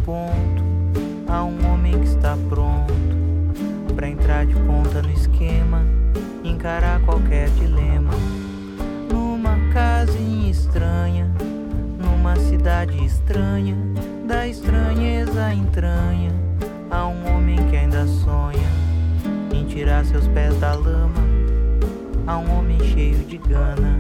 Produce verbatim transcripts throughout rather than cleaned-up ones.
ponto, há um homem que está pronto pra entrar de ponta no esquema, encarar qualquer dilema. Numa casinha estranha, numa cidade estranha, da estranheza entranha, há um homem que ainda sonha em tirar seus pés da lama, há um homem cheio de gana.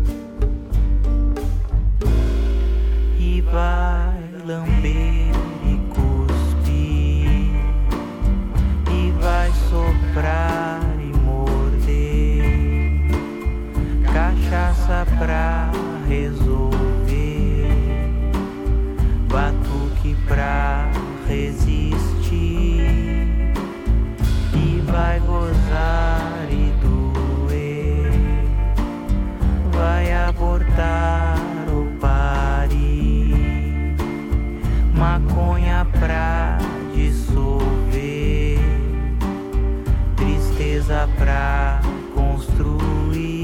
E vai lamber e cuspir, e vai soprar e morder, cachaça pra resolver, batuque pra resistir, e vai gozar e doer, vai abortar ou parir, maconha pra dissolver, tristeza pra construir.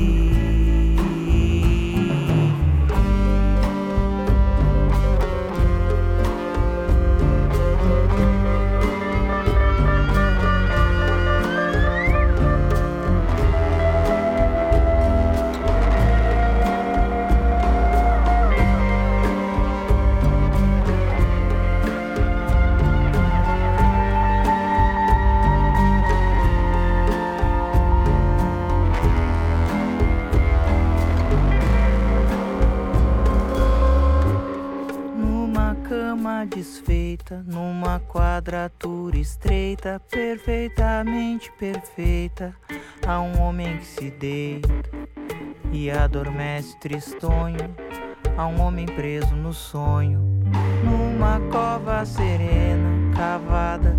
Desfeita numa quadratura estreita, perfeitamente perfeita, há um homem que se deita e adormece tristonho, há um homem preso no sonho, numa cova serena, cavada